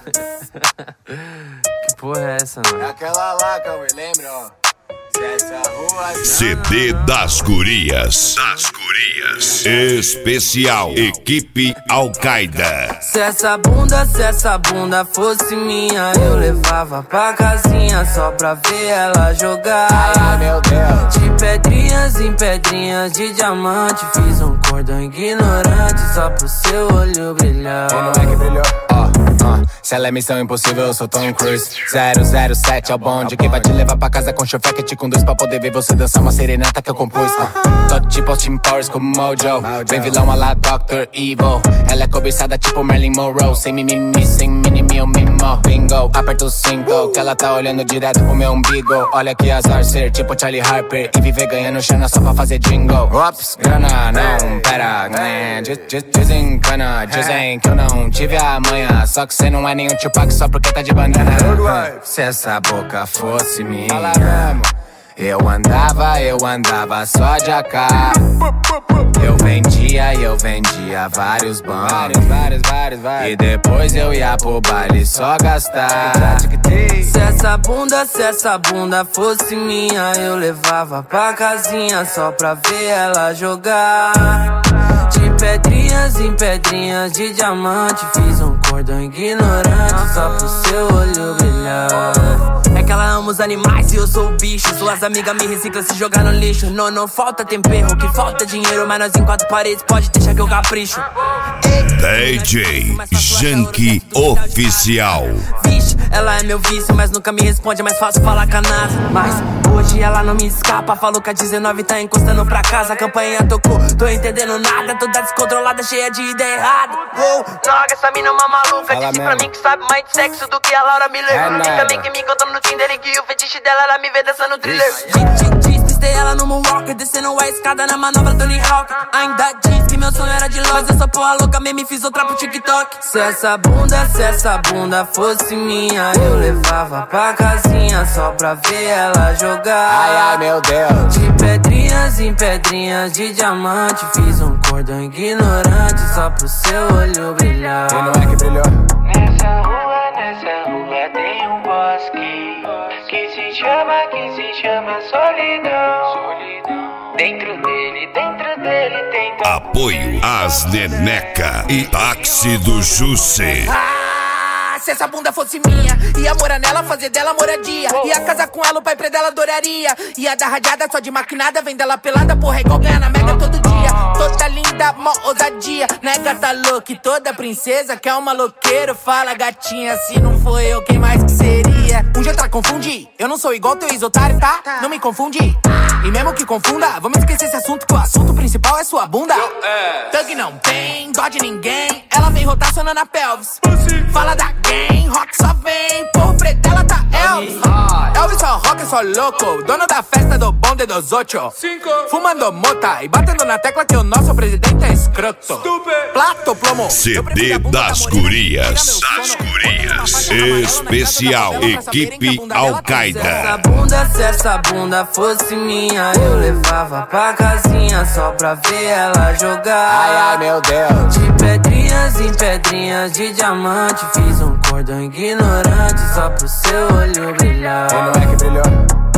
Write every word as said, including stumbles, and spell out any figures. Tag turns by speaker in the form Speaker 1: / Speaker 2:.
Speaker 1: Que porra é essa, mano?
Speaker 2: É aquela lá, Cauê, lembra, ó.
Speaker 3: C D das Gurias. Das Gurias. Especial Equipe Al-Qaeda.
Speaker 1: Se essa bunda, se essa bunda fosse minha, eu levava pra casinha só pra ver ela jogar.
Speaker 2: Ai, meu Deus.
Speaker 1: De pedrinhas em pedrinhas de diamante, fiz um cordão ignorante só pro seu olho brilhar.
Speaker 2: E não é que brilhou, ó, ó. Se ela é missão impossível, eu sou Tom Cruise. zero zero sete é o bonde que vai te levar pra casa com chofequete com dois pra poder ver você dançar uma serenata que eu compus. Tô tipo Austin Powers como Mojo. Vem vilão a lá doutor Evil. Ela é cobiçada tipo Marilyn Monroe. Sem mimimi, sem mini eu mimo. Bingo, aperta o cinco que ela tá olhando direto pro meu umbigo. Olha que azar ser tipo Charlie Harper e viver ganhando chana só pra fazer jingle. Ops, grana, não, pera, né? Desencana, dizem que eu não tive a manha. Só que cê não é nenhum Tupac só porque tá de banana. Se essa boca fosse minha, eu andava, eu andava só de A K. Eu vendia, eu vendia vários bancos. Vários, vários, vários. E depois eu ia pro baile só gastar. Se essa bunda, se essa bunda fosse minha, eu levava pra casinha só pra ver ela jogar. De pedrinhas em pedrinhas de diamante, fiz um cordão ignorante só pro seu olho brilhar. É que ela ama os animais e eu sou o bicho. Suas amigas me reciclam se jogar no lixo. Não, não falta tempero, que falta dinheiro, mas nós em quatro paredes pode deixar que eu capricho.
Speaker 3: D J Janky Oficial.
Speaker 1: Vixe, ela é meu vício, mas nunca me responde, é mais fácil falar com a NASA. Mas hoje ela não me escapa, falou que a dezenove tá encostando pra casa. A campanha tocou, tô entendendo nada, toda descontrolada, cheia de ideia errada. Uou, droga, essa mina é uma maluca.
Speaker 2: Fala
Speaker 1: disse
Speaker 2: mesmo.
Speaker 1: pra mim que sabe mais de sexo do que a Laura Miller.
Speaker 2: É
Speaker 1: Disse
Speaker 2: nada.
Speaker 1: também que me encontrou no Tinder e que o fetiche dela era me ver dançando thriller. Distei ela no moonwalker, descendo a escada na manobra Tony Hawk. Ainda diz que meu sonho era de longe, eu sou porra louca, mesmo fiz outra pro TikTok. Se essa bunda, se essa bunda fosse minha, eu levava pra casinha só pra ver ela jogar.
Speaker 2: Ai, ai, meu Deus.
Speaker 1: De pedrinhas em pedrinhas de diamante, fiz um cordão ignorante só pro seu olho brilhar.
Speaker 2: E não é que brilhou.
Speaker 4: Nessa rua, nessa rua tem um bosque que se chama, que se chama solidão. Dentro dele, dentro dele tem
Speaker 3: Apoio às Neneca e Táxi do Jusce.
Speaker 5: Ah, se essa bunda fosse minha, ia morar nela, fazer dela moradia. Ia casar com ela, o pai pra dela adoraria. Ia dar radiada só de maquinada, vem dela pelada, porra, é igual ganhar na mega todo dia. Toda linda, mó ousadia, né gata louca? E toda princesa que é uma maloqueiro. Fala gatinha, se não for eu, quem mais que seria? Um dia tá confundi, eu não sou igual teu ex-otário, tá? Não me confunde. E mesmo que confunda, vamos esquecer esse assunto, que o assunto principal é sua bunda. Thug não tem dó de ninguém, ela vem rotacionando a pelvis. Fala da gang, rock só vem, por preto ela tá Elvis. Elvis só rock, só louco, dono da festa do bonde dos ocho. Fumando mota e batendo na tecla que o nosso presidente é escroto. Plato, plomo.
Speaker 3: C D das Gurias. Das Gurias. Especial Equipe
Speaker 1: Se essa
Speaker 3: Al-Qaeda.
Speaker 1: bunda, se essa bunda fosse minha, eu levava pra casinha só pra ver ela jogar.
Speaker 2: Ai, ai, meu Deus.
Speaker 1: De pedrinhas em pedrinhas de diamante, fiz um cordão ignorante só pro seu olho brilhar.
Speaker 2: E não é que brilhou.